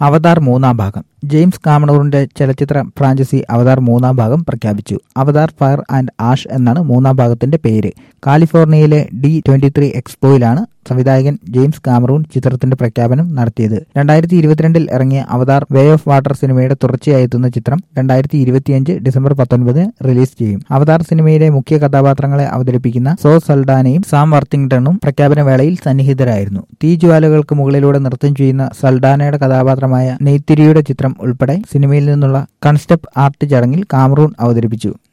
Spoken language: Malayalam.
അവതാർ മൂന്നാം ഭാഗം. ജെയിംസ് കാമറൂണിന്റെ ചലച്ചിത്ര ഫ്രാഞ്ചൈസി അവതാർ മൂന്നാം ഭാഗം പ്രഖ്യാപിച്ചു. അവതാർ ഫയർ ആൻഡ് ആഷ് എന്നാണ് മൂന്നാം ഭാഗത്തിന്റെ പേര്. കാലിഫോർണിയയിലെ D23 എക്സ്പോയിലാണ് സംവിധായകൻ ജെയിംസ് കാമറൂൺ ചിത്രത്തിന്റെ പ്രഖ്യാപനം നടത്തിയത്. 2022 ഇറങ്ങിയ അവതാർ വേ ഓഫ് വാട്ടർ സിനിമയുടെ തുടർച്ചയായി എത്തുന്ന ചിത്രം 2025 ഡിസംബർ 19 റിലീസ് ചെയ്യും. അവതാർ സിനിമയിലെ മുഖ്യ കഥാപാത്രങ്ങളെ അവതരിപ്പിക്കുന്ന സോ സൽഡാനയും സാം വർത്തിങ്ടണും പ്രഖ്യാപന വേളയിൽ സന്നിഹിതരായിരുന്നു. തീജ്വാലകൾക്ക് മുകളിലൂടെ നൃത്തം ചെയ്യുന്ന സൽഡാനയുടെ കഥാപാത്രമായ നെയ്ത്തിരിയുടെ ചിത്രം ഉൾപ്പെടെ സിനിമയിൽ നിന്നുള്ള കൺസെപ്റ്റ് ആർട്ട് ചടങ്ങിൽ കാമറൂൺ അവതരിപ്പിച്ചു.